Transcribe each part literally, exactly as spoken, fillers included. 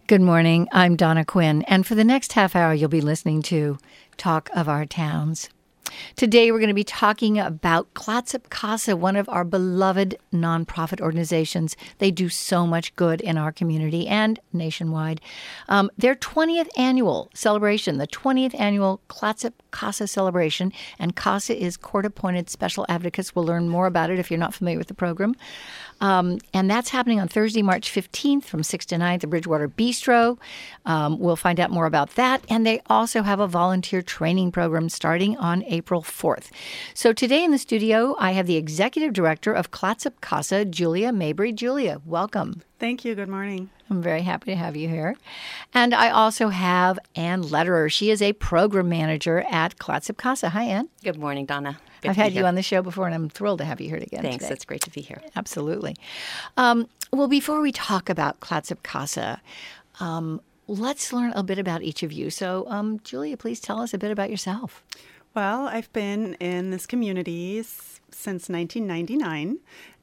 Good morning. I'm Donna Quinn, and for the next half hour, you'll be listening to Talk of Our Towns. Today, we're going to be talking about Clatsop CASA, one of our beloved nonprofit organizations. They do so much good in our community and nationwide. Um, their twentieth annual celebration, the twentieth annual Clatsop CASA celebration, and CASA is court-appointed special advocates. We'll learn more about it if you're not familiar with the program. Um, and that's happening on Thursday, March fifteenth from six to nine at the Bridgewater Bistro. Um, we'll find out more about that. And they also have a volunteer training program starting on April fourth. So today in the studio, I have the Executive Director of Clatsop CASA, Julia Mabry. Julia, welcome. Thank you. Good morning. I'm very happy to have you here. And I also have Ann Lederer. She is a program manager at Clatsop CASA. Hi, Ann. Good morning, Donna. Good I've had you on the show before, and I'm thrilled to have you here again Thanks. today. It's great to be here. Absolutely. Um, well, before we talk about Clatsop CASA, um, let's learn a bit about each of you. So, um, Julia, please tell us a bit about yourself. Well, I've been in this community s- since nineteen ninety-nine.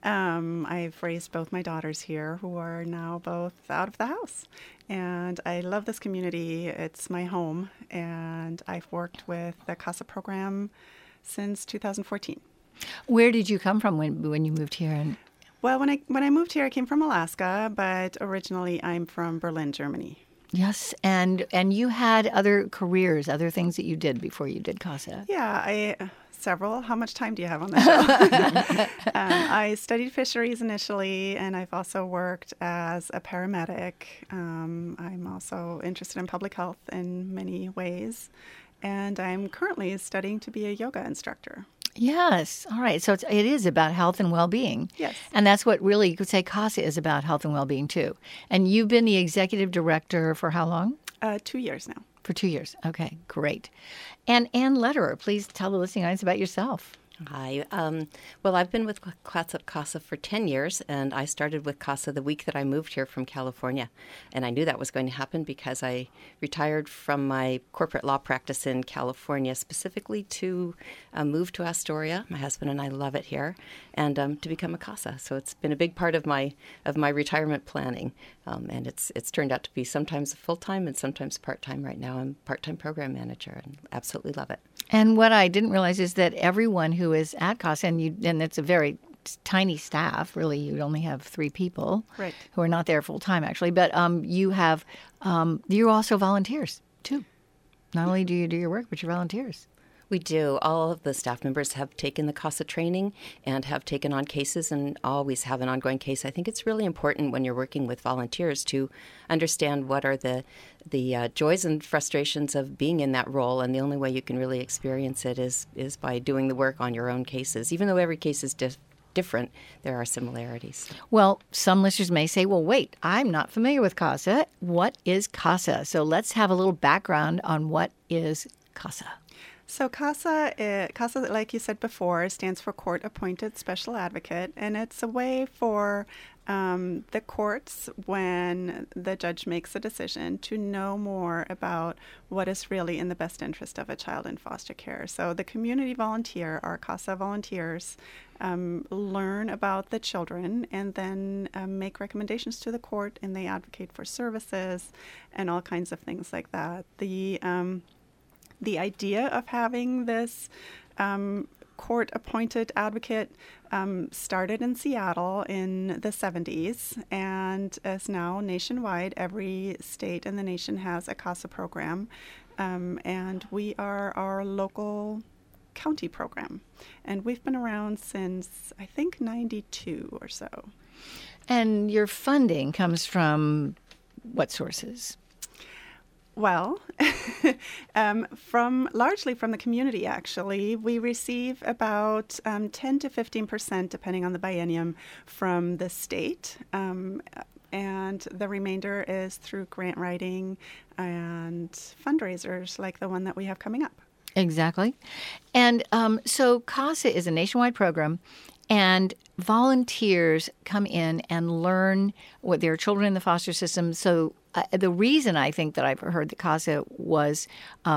Um, I've raised both my daughters here, who are now both out of the house. And I love this community. It's my home. And I've worked with the CASA program since two thousand fourteen. Where did you come from when when you moved here? And Well, when I when I moved here, I came from Alaska, but originally I'm from Berlin, Germany. Yes, and and you had other careers, other things that you did before you did CASA. Yeah, I several. How much time do you have on the show? um, I studied fisheries initially, and I've also worked as a paramedic. Um, I'm also interested in public health in many ways, and I'm currently studying to be a yoga instructor. Yes. All right. So it's, it is about health and well-being. Yes. And that's what really, you could say CASA is about, health and well-being too. And you've been the executive director for how long? Uh, two years now. For two years. Okay, great. And Ann Lederer, please tell the listening audience about yourself. Hi. Um, well, I've been with Clatsop CASA for ten years, and I started with CASA the week that I moved here from California. And I knew that was going to happen because I retired from my corporate law practice in California specifically to uh, move to Astoria. My husband and I love it here, and um, to become a CASA. So it's been a big part of my of my retirement planning, um, and it's it's turned out to be sometimes full-time and sometimes part-time. Right now I'm part-time program manager and absolutely love it. And what I didn't realize is that everyone who is at CASA, and you, and it's a very tiny staff, really, you only have three people Right. who are not there full time, actually, but um, you have, um, you're also volunteers, too. Not only do you do your work, but you're volunteers. We do. All of the staff members have taken the CASA training and have taken on cases and always have an ongoing case. I think it's really important when you're working with volunteers to understand what are the the uh, joys and frustrations of being in that role, and the only way you can really experience it is is by doing the work on your own cases. Even though every case is dif- different, there are similarities. Well, some listeners may say, well, wait, I'm not familiar with CASA. What is CASA? So let's have a little background on what is CASA. So CASA, uh, CASA, like you said before, stands for Court Appointed Special Advocate, and it's a way for um, the courts, when the judge makes a decision, to know more about what is really in the best interest of a child in foster care. So the community volunteer, our CASA volunteers, um, learn about the children and then um, make recommendations to the court, and they advocate for services and all kinds of things like that. The um, The idea of having this um, court-appointed advocate um, started in Seattle in the seventies and is now nationwide. Every state in the nation has a CASA program, um, and we are our local county program. And we've been around since, I think, ninety-two or so. And your funding comes from what sources? Well, um, from largely from the community, actually. We receive about um, ten to fifteen percent, depending on the biennium, from the state. Um, and the remainder is through grant writing and fundraisers like the one that we have coming up. Exactly. And um, so CASA is a nationwide program, and volunteers come in and learn what their children in the foster system. So uh, the reason I think that I've heard that CASA was um,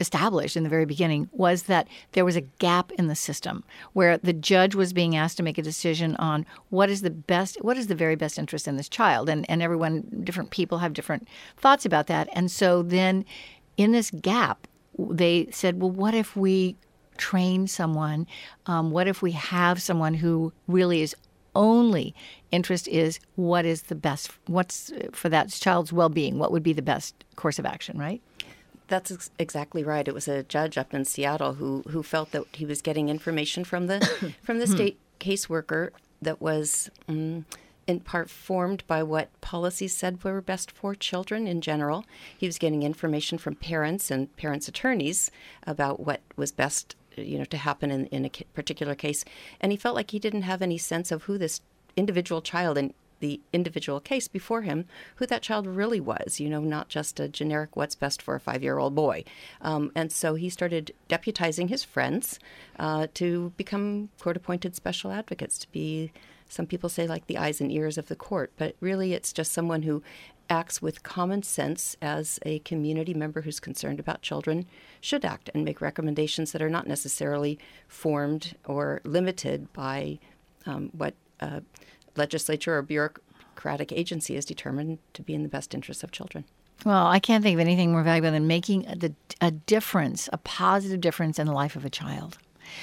established in the very beginning was that there was a gap in the system where the judge was being asked to make a decision on what is the best, what is the very best interest in this child. And, and everyone, different people have different thoughts about that. And so then in this gap, they said, well, what if we train someone? Um, what if we have someone who really is only interest is what is the best, what's for that child's well-being, what would be the best course of action, right? That's ex- exactly right. It was a judge up in Seattle who who felt that he was getting information from the from the state caseworker that was um, in part formed by what policies said were best for children in general. He was getting information from parents and parents' attorneys about what was best, you know, to happen in, in a particular case. And he felt like he didn't have any sense of who this individual child and the individual case before him, who that child really was, you know, not just a generic what's best for a five-year-old boy. Um, and so he started deputizing his friends uh, to become court-appointed special advocates, to be, some people say, like the eyes and ears of the court. But really it's just someone who acts with common sense as a community member who's concerned about children should act, and make recommendations that are not necessarily formed or limited by um, what uh, legislature or bureaucratic agency is determined to be in the best interest of children. Well, I can't think of anything more valuable than making a, a difference, a positive difference in the life of a child.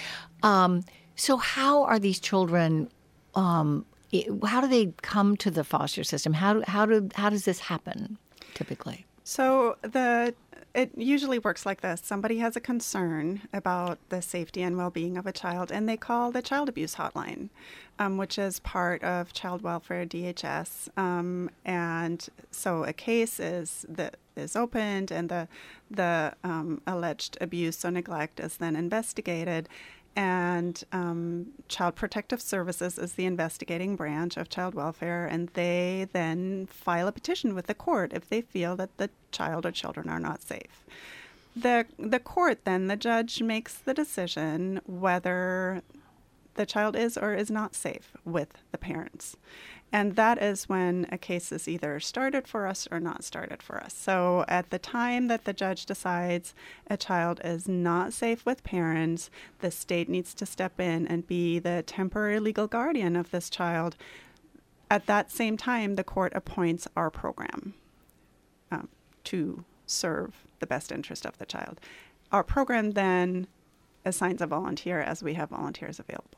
Um, so how are these children, um, how do they come to the foster system? How do, how do how does this happen typically? So the it usually works like this. Somebody has a concern about the safety and well-being of a child, and they call the child abuse hotline, um, which is part of child welfare D H S. Um, and so a case is that is opened, and the the um, alleged abuse or neglect is then investigated. And um, Child Protective Services is the investigating branch of child welfare, and they then file a petition with the court if they feel that the child or children are not safe. The the court then, the judge makes the decision whether the child is or is not safe with the parents. And that is when a case is either started for us or not started for us. So at the time that the judge decides a child is not safe with parents, the state needs to step in and be the temporary legal guardian of this child. At that same time, the court appoints our program um, to serve the best interest of the child. Our program then assigns a volunteer as we have volunteers available.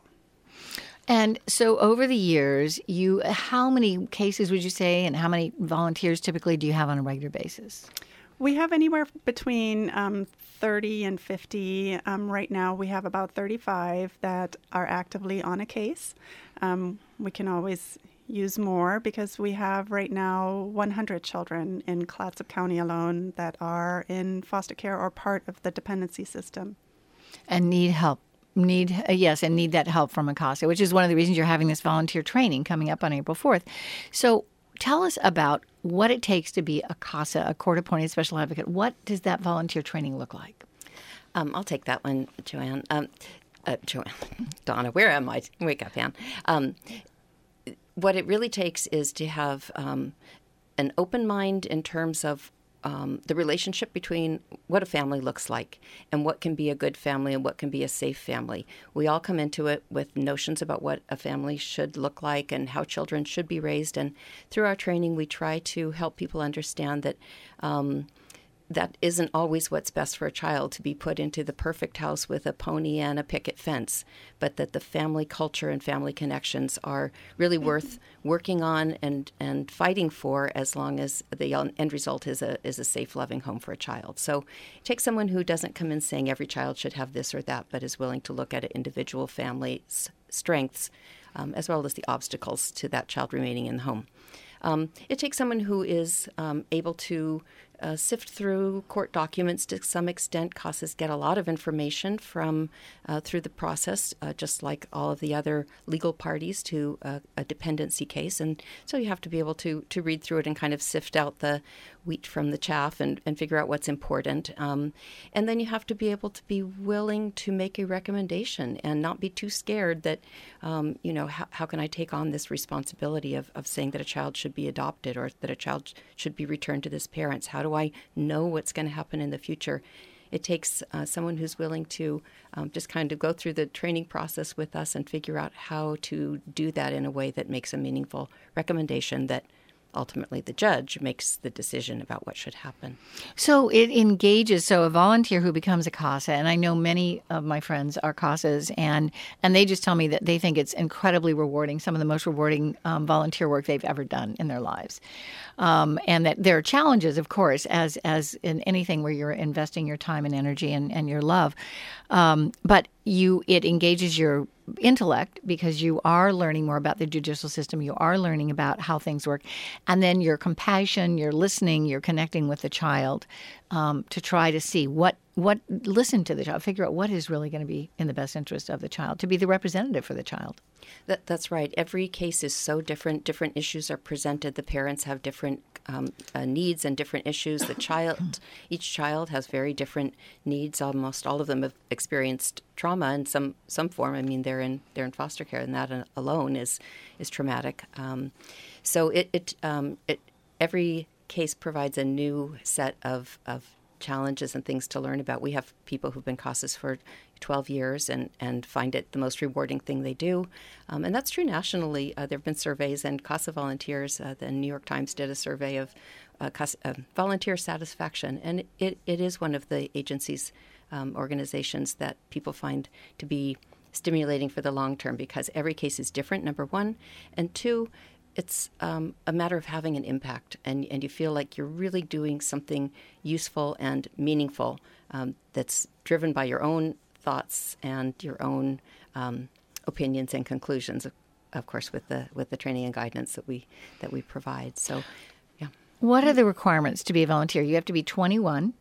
And so over the years, you how many cases would you say, and how many volunteers typically do you have on a regular basis? We have anywhere between um, thirty and fifty. Um, right now, we have about thirty-five that are actively on a case. Um, we can always use more because we have right now one hundred children in Clatsop County alone that are in foster care or part of the dependency system. And need help. Need uh, yes, and need that help from CASA, which is one of the reasons you're having this volunteer training coming up on April fourth. So tell us about what it takes to be a CASA, a court-appointed special advocate. What does that volunteer training look like? Um, I'll take that one, Joanne. Um, uh, Joanne, Donna, where am I? Wake up, Ann. Um, what it really takes is to have um, an open mind in terms of Um, the relationship between what a family looks like and what can be a good family and what can be a safe family. We all come into it with notions about what a family should look like and how children should be raised. And through our training, we try to help people understand that um, that isn't always what's best for a child, to be put into the perfect house with a pony and a picket fence, but that the family culture and family connections are really worth working on and, and fighting for, as long as the end result is a is a safe, loving home for a child. So take someone who doesn't come in saying every child should have this or that, but is willing to look at an individual family's strengths um, as well as the obstacles to that child remaining in the home. Um, it takes someone who is um, able to uh, sift through court documents to some extent. CASAs get a lot of information from uh, through the process, uh, just like all of the other legal parties to a, a dependency case. And so you have to be able to to read through it and kind of sift out the wheat from the chaff and, and figure out what's important. Um, and then you have to be able to be willing to make a recommendation and not be too scared that, um, you know, how, how can I take on this responsibility of, of saying that a child should be adopted or that a child should be returned to this parents? How do I know what's going to happen in the future? it takes uh, someone who's willing to um, just kind of go through the training process with us and figure out how to do that in a way that makes a meaningful recommendation that ultimately the judge makes the decision about what should happen. So it engages, so a volunteer who becomes a CASA, and I know many of my friends are CASAs, and, and they just tell me that they think it's incredibly rewarding, some of the most rewarding um, volunteer work they've ever done in their lives. Um, and that there are challenges, of course, as as in anything where you're investing your time and energy and, and your love. Um, but you it engages your intellect because you are learning more about the judicial system. You are learning about how things work. And then your compassion, you're listening, you're connecting with the child um, to try to see what, what, listen to the child, figure out what is really going to be in the best interest of the child, to be the representative for the child. That, that's right. Every case is so different. Different issues are presented. The parents have different um, uh, needs and different issues. The child, each child has very different needs. Almost all of them have experienced trauma in some, some form. I mean, they're in they're in foster care, and that alone is is traumatic. Um, so it it, um, it every case provides a new set of of challenges and things to learn about. We have people who've been CASAs for twelve years and, and find it the most rewarding thing they do. Um, and that's true nationally. Uh, there have been surveys, and CASA volunteers, uh, the New York Times did a survey of uh, CASA, uh, volunteer satisfaction. And it, it is one of the agencies, um, organizations that people find to be stimulating for the long term because every case is different, number one. And two, it's um, a matter of having an impact, and, and you feel like you're really doing something useful and meaningful um, that's driven by your own thoughts and your own um, opinions and conclusions, of, of course, with the with the training and guidance that we that we provide. So, yeah. What are the requirements to be a volunteer? You have to be twenty-one.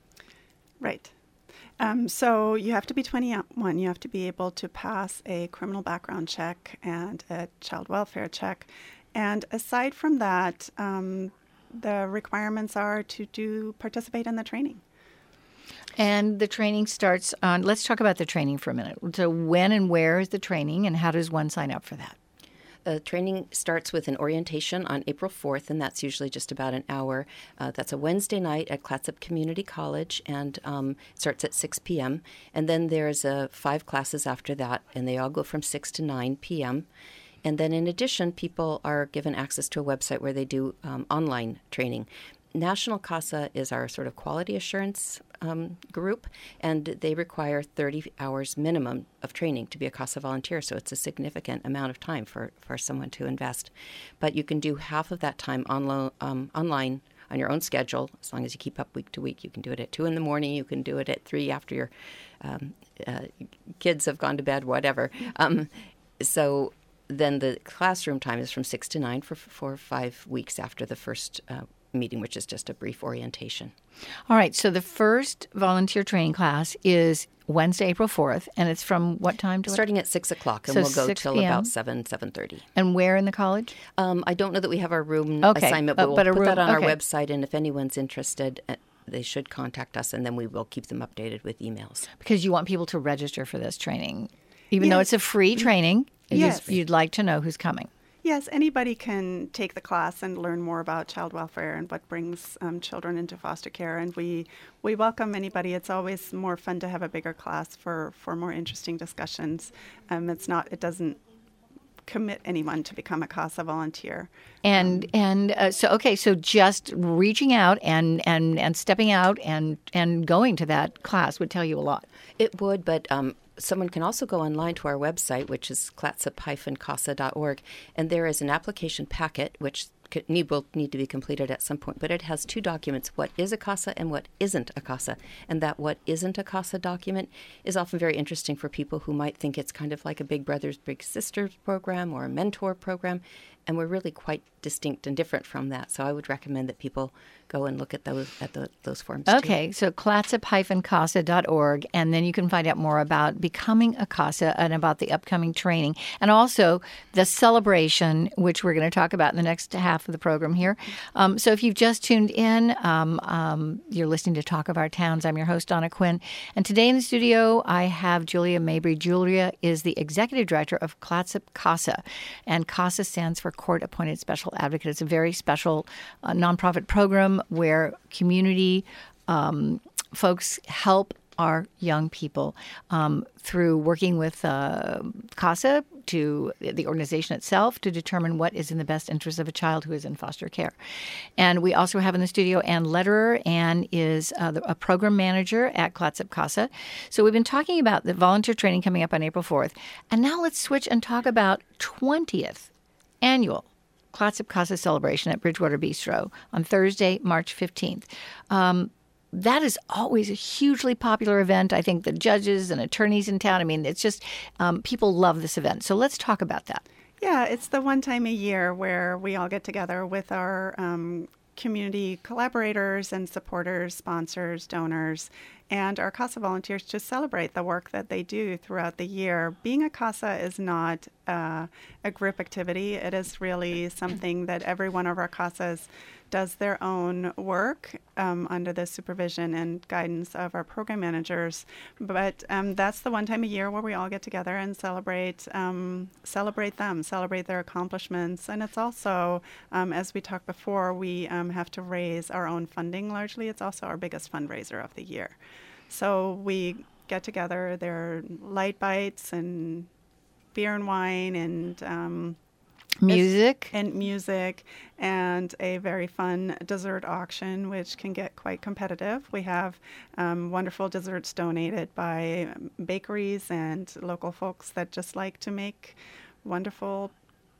Right. Um, so you have to be twenty-one. You have to be able to pass a criminal background check and a child welfare check. And aside from that, um, the requirements are to do participate in the training. And the training starts on, let's talk about the training for a minute. So when and where is the training, and how does one sign up for that? The training starts with an orientation on April fourth, and that's usually just about an hour. Uh, that's a Wednesday night at Clatsop Community College, and um, starts at six p.m. And then there's uh, five classes after that, and they all go from six to nine p.m. And then in addition, people are given access to a website where they do um, online training. National CASA is our sort of quality assurance um, group, and they require thirty hours minimum of training to be a CASA volunteer, so it's a significant amount of time for, for someone to invest. But you can do half of that time onlo- um, online on your own schedule, as long as you keep up week to week. You can do it at two in the morning, you can do it at three after your um, uh, kids have gone to bed, whatever. Um, so then the classroom time is from six to nine for four or five weeks after the first uh, meeting, which is just a brief orientation. All right. So the first volunteer training class is Wednesday, April fourth, and it's from what time to what? Starting at six o'clock, and So we'll go six till p.m. about seven, seven thirty. And where in the college? Um, I don't know that we have our room Okay, assignment, uh, but we'll but a put room- that on our okay. website, and if anyone's interested, uh, they should contact us, and then we will keep them updated with emails. Because you want people to register for this training. Even though Yes. it's a free training, it is- Yes. you'd like to know who's coming. Yes, anybody can take the class and learn more about child welfare and what brings um, children into foster care. And we, we welcome anybody. It's always more fun to have a bigger class for, for more interesting discussions. Um, it's not, it doesn't commit anyone to become a CASA volunteer. And and uh, so okay, so just reaching out and, and, and stepping out and, and going to that class would tell you a lot. It would, but um, someone can also go online to our website, which is clatsop dash casa dot org, and there is an application packet, which could need, will need to be completed at some point, but it has two documents, what is a CASA and what isn't a CASA. And that what isn't a CASA document is often very interesting for people who might think it's kind of like a Big Brothers Big Sisters program or a mentor program, and we're really quite distinct and different from that. So I would recommend that people go and look at those at the, those forms too. Okay, so clatsop dash casa dot org, and then you can find out more about becoming a CASA and about the upcoming training, and also the celebration, which we're going to talk about in the next half of the program here. Um, so if you've just tuned in, um, um, you're listening to Talk of Our Towns. I'm your host, Donna Quinn, and today in the studio I have Julia Mabry. Julia is the executive director of Clatsop CASA, and CASA stands for Court Appointed Special Advocate. It's a very special uh, nonprofit program where community um, folks help our young people um, through working with uh, CASA, to the organization itself, to determine what is in the best interest of a child who is in foster care. And we also have in the studio Ann Lederer. Ann is uh, the, a program manager at Clatsop CASA. So we've been talking about the volunteer training coming up on April fourth. And now let's switch and talk about twentieth annual Clatsop CASA celebration at Bridgewater Bistro on Thursday, March fifteenth. Um, That is always a hugely popular event. I think the judges and attorneys in town, I mean, it's just um, people love this event. So let's talk about that. Yeah, it's the one time a year where we all get together with our um, community collaborators and supporters, sponsors, donors, and our CASA volunteers to celebrate the work that they do throughout the year. Being a CASA is not uh, a group activity. It is really something that every one of our CASAs does their own work um, under the supervision and guidance of our program managers. But um, that's the one time a year where we all get together and celebrate um, celebrate them, celebrate their accomplishments. And it's also, um, as we talked before, we um, have to raise our own funding largely. It's also our biggest fundraiser of the year. So we get together, there are light bites and beer and wine and um, Music. And music and a very fun dessert auction, which can get quite competitive. We have um, wonderful desserts donated by bakeries and local folks that just like to make wonderful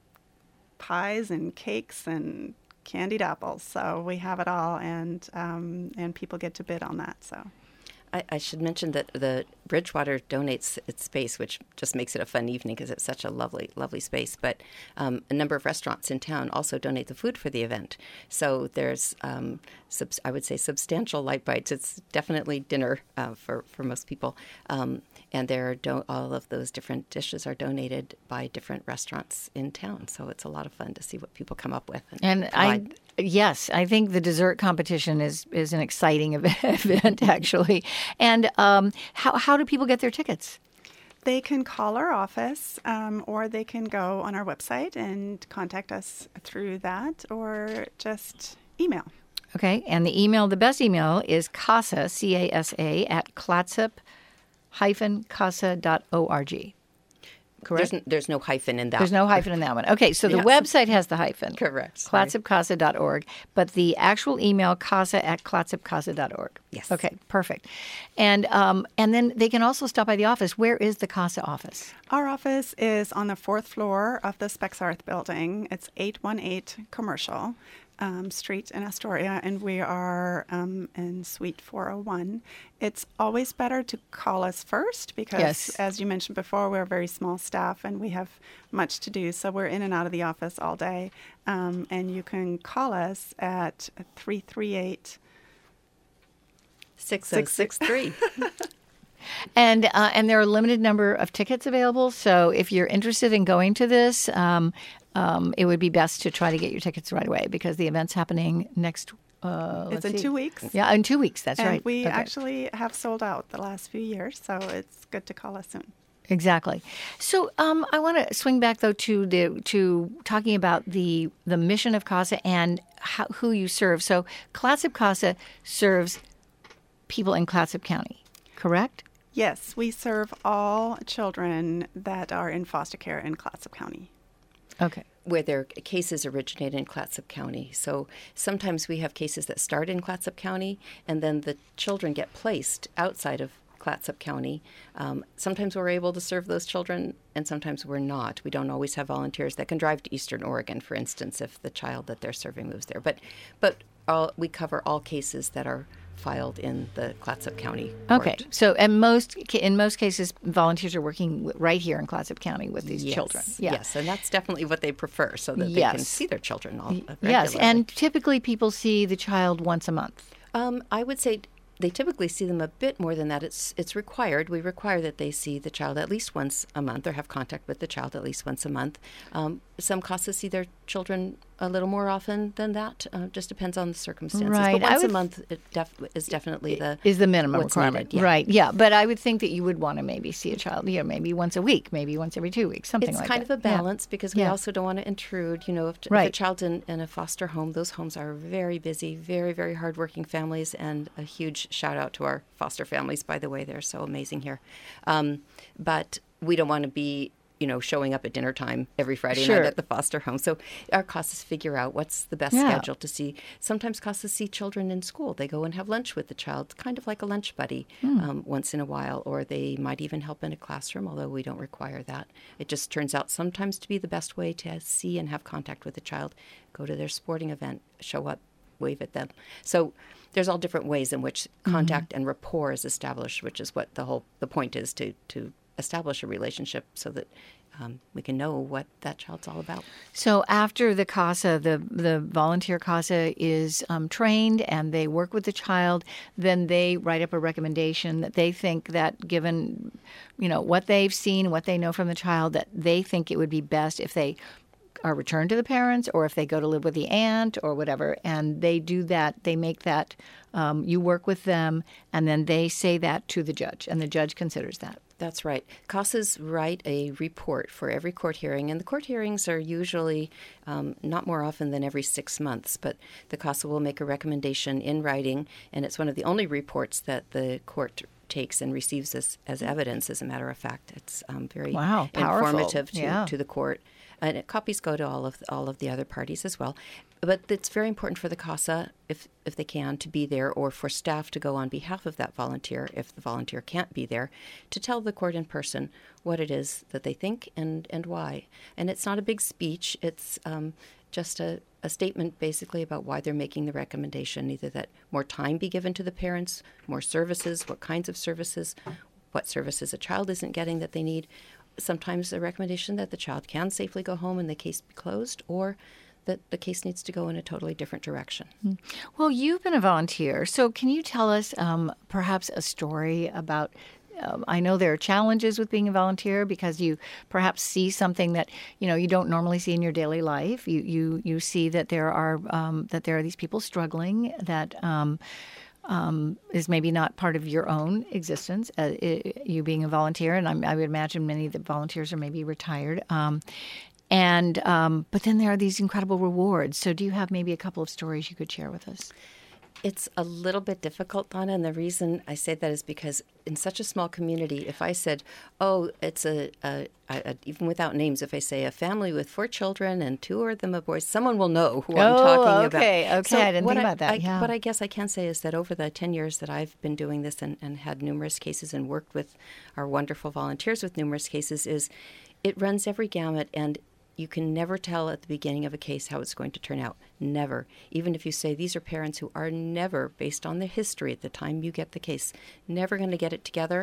pies and cakes and candied apples. So we have it all, and um, and people get to bid on that. So. I, I should mention that the Bridgewater donates its space, which just makes it a fun evening because it's such a lovely, lovely space. But um, a number of restaurants in town also donate the food for the event. So there's, um, sub- I would say, substantial light bites. It's definitely dinner uh, for, for most people. Um, and there are do- all of those different dishes are donated by different restaurants in town. So it's a lot of fun to see what people come up with. And, And I, yes, I think the dessert competition is, is an exciting event, actually. And um, how how do people get their tickets? They can call our office, um, or they can go on our website and contact us through that, or just email. Okay, and the email, the best email is CASA, C A S A, at clatsop dash casa dot org. Correct? There's, n- there's no hyphen in that. There's no hyphen in that one. Okay, so the Yes. website has the hyphen. Correct. Sorry. clatsop casa dot org, but the actual email, casa at clatsop casa dot org. Yes. Okay, perfect. And um, and then they can also stop by the office. Where is the CASA office? Our office is on the fourth floor of the Spexarth building. It's eight one eight Commercial um, Street in Astoria, and we are um, in Suite four oh one. It's always better to call us first because, Yes. as you mentioned before, we're a very small staff and we have much to do. So we're in and out of the office all day. Um, and you can call us at three three eight six oh six three. And uh, and there are a limited number of tickets available. So if you're interested in going to this, um, um, it would be best to try to get your tickets right away because the event's happening next. Uh, It's let's in see. two weeks. Yeah, in two weeks. That's and right. we Okay. actually have sold out the last few years, so it's good to call us soon. Exactly. So um, I want to swing back though to the to talking about the the mission of CASA and how, who you serve. So Clatsop CASA serves people in Clatsop County, correct? Yes, we serve all children that are in foster care in Clatsop County. Okay. Where their cases originate in Clatsop County. So sometimes we have cases that start in Clatsop County and then the children get placed outside of Clatsop County. Um, sometimes we're able to serve those children and sometimes we're not. We don't always have volunteers that can drive to Eastern Oregon, for instance, if the child that they're serving moves there. But but all, we cover all cases that are filed in the Clatsop County court. Okay. So and most in most cases, volunteers are working w- right here in Clatsop County with these Yes. children. Yes, and that's definitely what they prefer, so that they Yes. can see their children all uh, regularly. Yes, and typically people see the child once a month. Um, I would say they typically see them a bit more than that. It's it's required. We require that they see the child at least once a month or have contact with the child at least once a month. Um, some CASAs see their children a little more often than that. Uh, just depends on the circumstances. Right. But I once a would- month it def- is definitely the is the minimum what's requirement. needed, yeah. Right, yeah. But I would think that you would want to maybe see a child, you know, maybe once a week, maybe once every two weeks, something It's like kind that. of a Yeah. balance because we Yeah. also don't want to intrude. You know, if, if Right. a child's in, in a foster home, those homes are very busy, very, very hardworking families, and a huge shout out to our foster families, by the way. They're so amazing here. Um, but we don't want to be, you know, showing up at dinner time every Friday Sure. night at the foster home. So our CASAs figure out what's the best Yeah. schedule to see. Sometimes CASAs see children in school. They go and have lunch with the child, kind of like a lunch buddy Hmm. um, once in a while, or they might even help in a classroom, although we don't require that. It just turns out sometimes to be the best way to see and have contact with the child. Go to their sporting event, show up, wave at them. So there's all different ways in which contact and rapport is established, which is what the whole the point is to to establish a relationship so that um, we can know what that child's all about. So after the CASA, the the volunteer CASA is um, trained and they work with the child, then they write up a recommendation that they think that given, you know, what they've seen, what they know from the child, that they think it would be best if they are returned to the parents or if they go to live with the aunt or whatever. And they do that. They make that. Um, you work with them and then they say that to the judge and the judge considers that. That's right. CASAs write a report for every court hearing, and the court hearings are usually um, not more often than every six months, but the CASA will make a recommendation in writing, and it's one of the only reports that the court takes and receives as, as evidence, as a matter of fact. It's um, very Wow, powerful. informative to, Yeah. to the court. And it, copies go to all of all of the other parties as well. But it's very important for the CASA, if if they can, to be there, or for staff to go on behalf of that volunteer, if the volunteer can't be there, to tell the court in person what it is that they think and, and why. And it's not a big speech. It's um, just a, a statement basically about why they're making the recommendation, either that more time be given to the parents, more services, what kinds of services, what services a child isn't getting that they need. Sometimes a recommendation that the child can safely go home and the case be closed, or that the case needs to go in a totally different direction. Well, you've been a volunteer, so can you tell us um, perhaps a story about, um, I know there are challenges with being a volunteer because you perhaps see something that, you know, you don't normally see in your daily life. You you, you see that there are um, that there are these people struggling that um, um, is maybe not part of your own existence, uh, I, you being a volunteer, and I'm, I would imagine many of the volunteers are maybe retired. Um, and um, but then there are these incredible rewards. So do you have maybe a couple of stories you could share with us? It's a little bit difficult, Donna, and the reason I say that is because in such a small community, if I said, oh, it's a, a, a even without names, if I say a family with four children and two of them are boys, someone will know who I'm Oh, talking about. okay, okay, I didn't what think about that, I, yeah. What I guess I can say is that over the ten years that I've been doing this and, and had numerous cases and worked with our wonderful volunteers with numerous cases is it runs every gamut, and you can never tell at the beginning of a case how it's going to turn out. Never. Even if you say these are parents who are never, based on the history at the time you get the case, never going to get it together.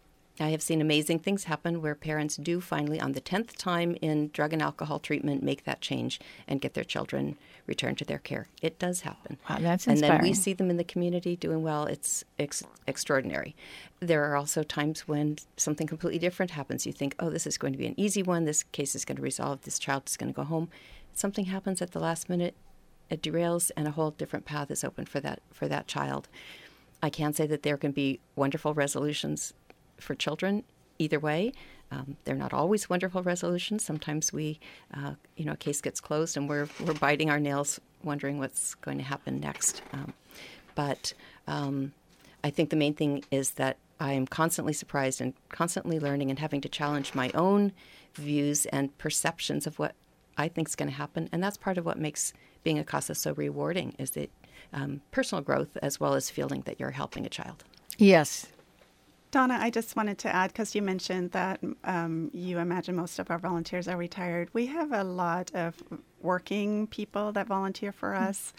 I have seen amazing things happen where parents do finally, on the tenth time in drug and alcohol treatment, make that change and get their children returned to their care. It does happen. Wow, that's And then we inspiring. see them in the community doing well. It's ex- extraordinary. There are also times when something completely different happens. You think, oh, this is going to be an easy one. This case is going to resolve. This child is going to go home. Something happens at the last minute. It derails, and a whole different path is open for that for that child. I can say that there can be wonderful resolutions for children either way. Um, they're not always wonderful resolutions. Sometimes we, uh, you know, a case gets closed and we're we're biting our nails, wondering what's going to happen next. Um, but um, I think the main thing is that I am constantly surprised and constantly learning and having to challenge my own views and perceptions of what I think is going to happen. And that's part of what makes being a CASA so rewarding, is the um, personal growth as well as feeling that you're helping a child. Yes. Donna, I just wanted to add, because you mentioned that um, you imagine most of our volunteers are retired. We have a lot of working people that volunteer for us.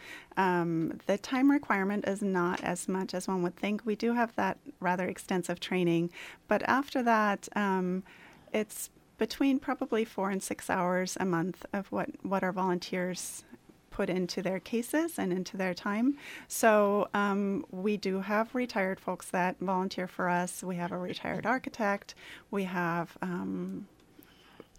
Um, the time requirement is not as much as one would think. We do have that rather extensive training, but after that, um, it's between probably four and six hours a month of what, what our volunteers put into their cases and into their time. So um, we do have retired folks that volunteer for us. We have a retired architect. We have um,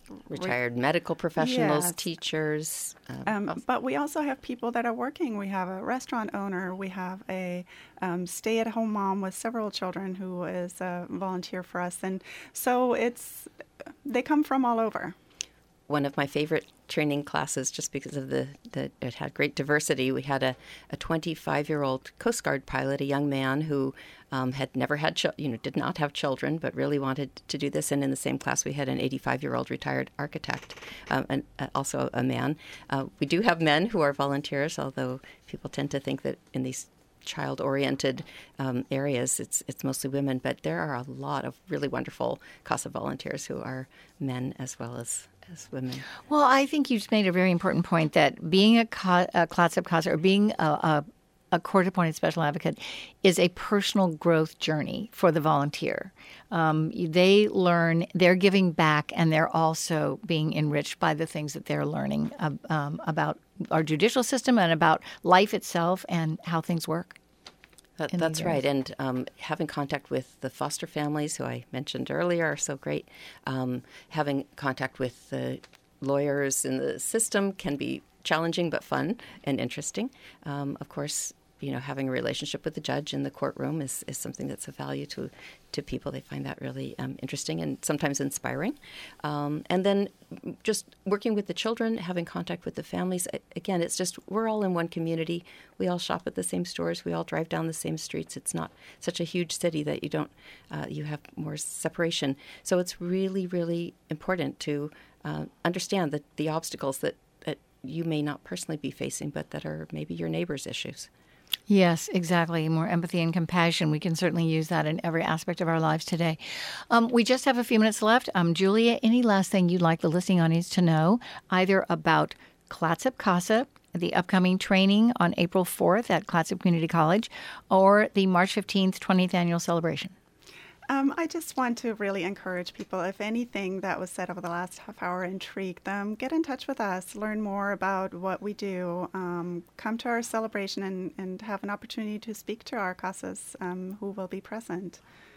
Retired re- medical professionals, yes. teachers. Um, um, but we also have people that are working. We have a restaurant owner. We have a um, stay-at-home mom with several children who is a volunteer for us. And so it's they come from all over. One of my favorite training classes, just because of the, the it had great diversity. We had a, a twenty-five-year-old Coast Guard pilot, a young man who um, had never had, ch- you know, did not have children, but really wanted to do this. And in the same class, we had an eighty-five-year-old retired architect, um, and uh, also a man. Uh, we do have men who are volunteers, although people tend to think that in these child-oriented um, areas, it's it's mostly women. But there are a lot of really wonderful CASA volunteers who are men as well as as women. Well, I think you just made a very important point that being a, co- a Clatsop CASA or being a, a, a court-appointed special advocate is a personal growth journey for the volunteer. Um, they learn, they're giving back, and they're also being enriched by the things that they're learning uh, um, about our judicial system and about life itself and how things work. That, that's right. And um, having contact with the foster families, who I mentioned earlier, are so great. Um, having contact with the lawyers in the system can be challenging but fun and interesting. Um, of course, you know, having a relationship with the judge in the courtroom is, is something that's of value to, to people. They find that really um, interesting and sometimes inspiring. Um, and then just working with the children, having contact with the families. Again, it's just we're all in one community. We all shop at the same stores. We all drive down the same streets. It's not such a huge city that you don't uh, you have more separation. So it's really, really important to uh, understand that the obstacles that, that you may not personally be facing, but that are maybe your neighbor's issues. Yes, exactly. More empathy and compassion. We can certainly use that in every aspect of our lives today. Um, we just have a few minutes left. Um, Julia, any last thing you'd like the listening audience to know, either about Clatsop CASA, the upcoming training on April fourth at Clatsop Community College, or the March fifteenth twentieth annual celebration? Um, I just want to really encourage people, if anything that was said over the last half hour intrigued them, get in touch with us, learn more about what we do, um, come to our celebration and, and have an opportunity to speak to our CASAs um, who will be present.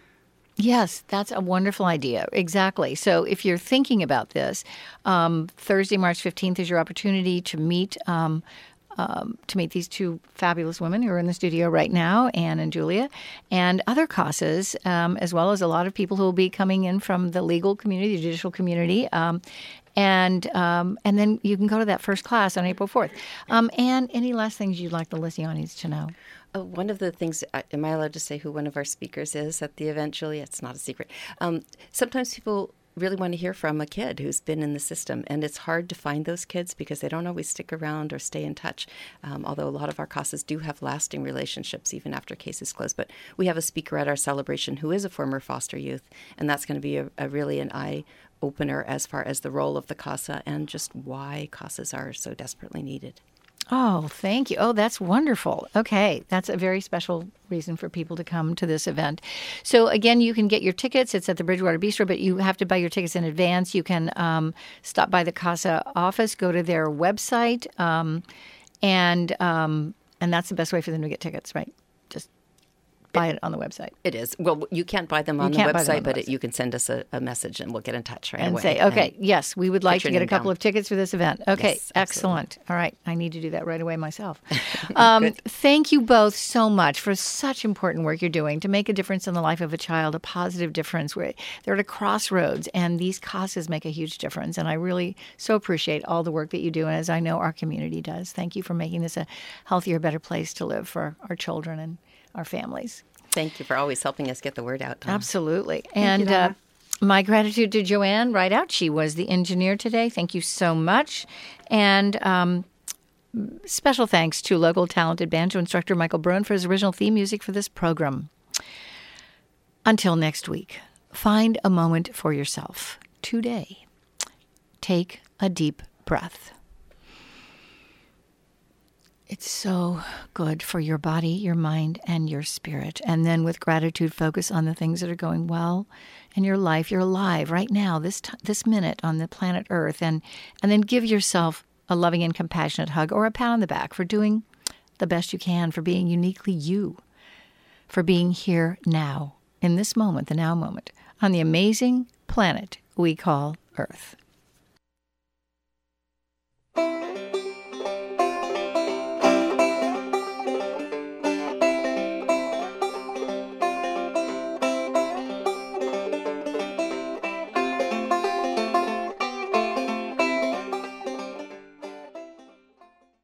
Yes, that's a wonderful idea. Exactly. So if you're thinking about this, um, Thursday, March fifteenth is your opportunity to meet um, Um, to meet these two fabulous women who are in the studio right now, Anne and Julia, and other CASAs, um, as well as a lot of people who will be coming in from the legal community, the judicial community. Um, and um, and then you can go to that first class on April fourth. Um, Anne, any last things you'd like the listening audience to know? Uh, one of the things, uh, am I allowed to say who one of our speakers is at the event, Julia? It's not a secret. Um, sometimes people really want to hear from a kid who's been in the system. And it's hard to find those kids because they don't always stick around or stay in touch, um, although a lot of our CASAs do have lasting relationships even after cases close. But we have a speaker at our celebration who is a former foster youth, and that's going to be a, a really an eye-opener as far as the role of the CASA and just why CASAs are so desperately needed. Oh, thank you. Oh, that's wonderful. Okay. That's a very special reason for people to come to this event. So again, you can get your tickets. It's at the Bridgewater Bistro, but you have to buy your tickets in advance. You can um, stop by the CASA office, go to their website, um, and um, and that's the best way for them to get tickets, right? Just buy it on the website. It is. Well, you can't buy them on the website, on the but website. It, you can send us a, a message and we'll get in touch right and away. Say, okay, and yes, we would like to get a couple down. of tickets for this event. Okay, yes, excellent. All right, I need to do that right away myself. Um, thank you both so much for such important work you're doing to make a difference in the life of a child, a positive difference. Where they're at a crossroads, and these CASAs make a huge difference. And I really so appreciate all the work that you do, and as I know our community does. Thank you for making this a healthier, better place to live for our children and our families. Thank you for always helping us get the word out, Tom. Absolutely. Thank and you, uh, my gratitude to Joanne Rideout. She was the engineer today. Thank you so much. And um, special thanks to local talented banjo instructor Michael Bruin for his original theme music for this program. Until next week, find a moment for yourself today. Take a deep breath. It's so good for your body, your mind, and your spirit. And then with gratitude, focus on the things that are going well in your life. You're alive right now, this t- this minute on the planet Earth. And, and then give yourself a loving and compassionate hug or a pat on the back for doing the best you can, for being uniquely you, for being here now, in this moment, the now moment, on the amazing planet we call Earth. Bye.